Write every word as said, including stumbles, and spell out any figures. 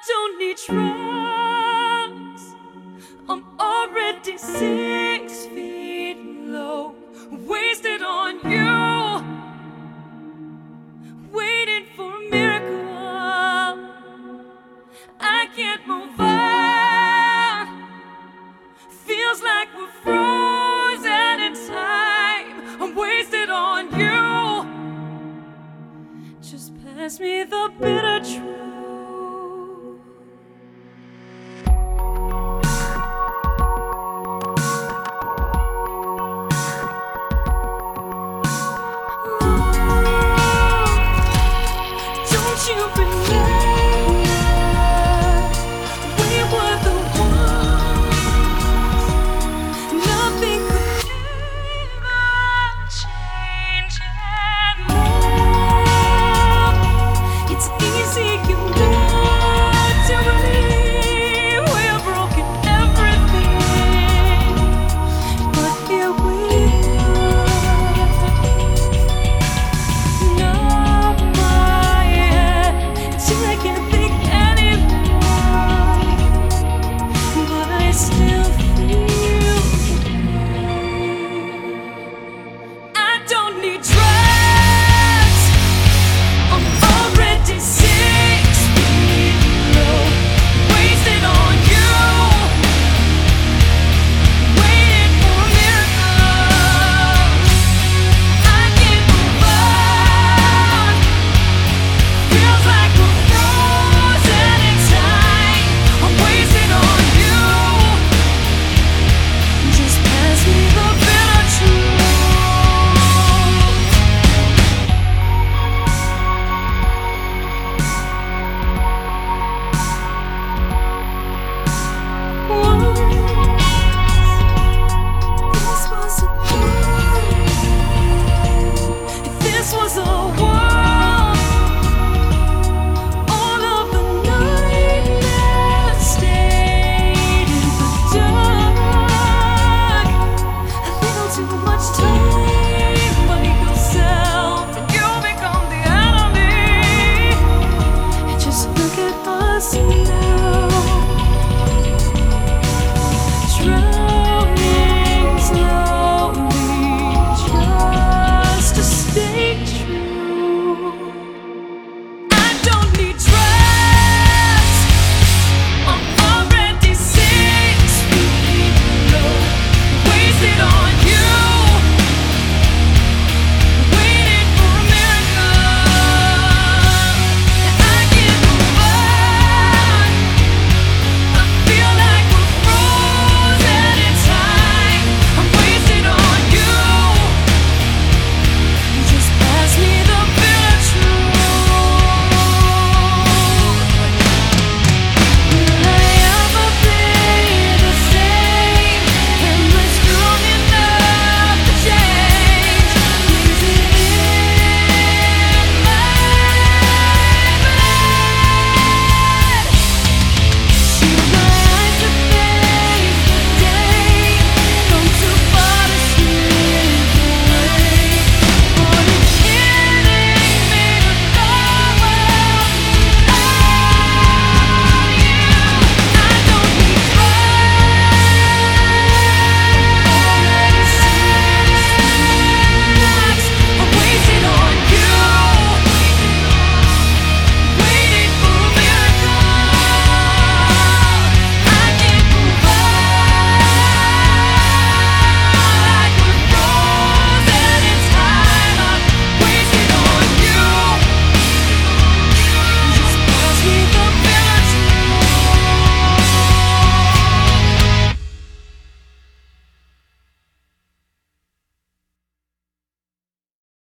don't need drugs. I'm already six feet low, wasted on you, waiting for a miracle. I can't move on. Feels like we're frozen in time. I'm wasted on you. Just pass me the bitter truth. You remember we were the ones. Nothing could ever change anymore. It's easy, you know, to believe we're broken everything, but here we still feel I don't need drugs. I'm already six feet low, wasted on you, waiting for a miracle. I can't move on. Feels like we're frozen in time. I'm wasted on you. Look at us now.